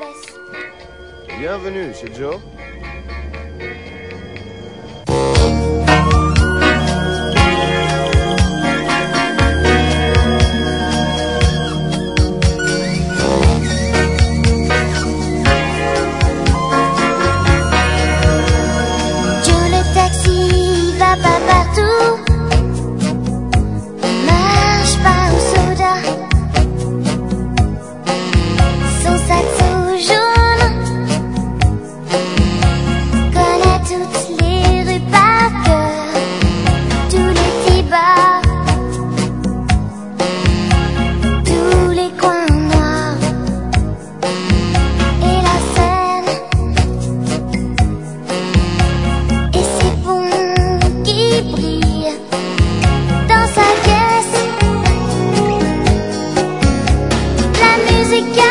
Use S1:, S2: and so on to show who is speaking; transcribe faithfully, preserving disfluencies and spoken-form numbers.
S1: baisse.
S2: Bienvenue chez Joe.
S1: Joe le taxi va pas partout, marche pas au soda, son sac tout jaune, connaît toutes les rues par cœur, tous les petits bars, tous les coins noirs et la Seine. Et ces ponts qui brillent dans sa caisse, la musique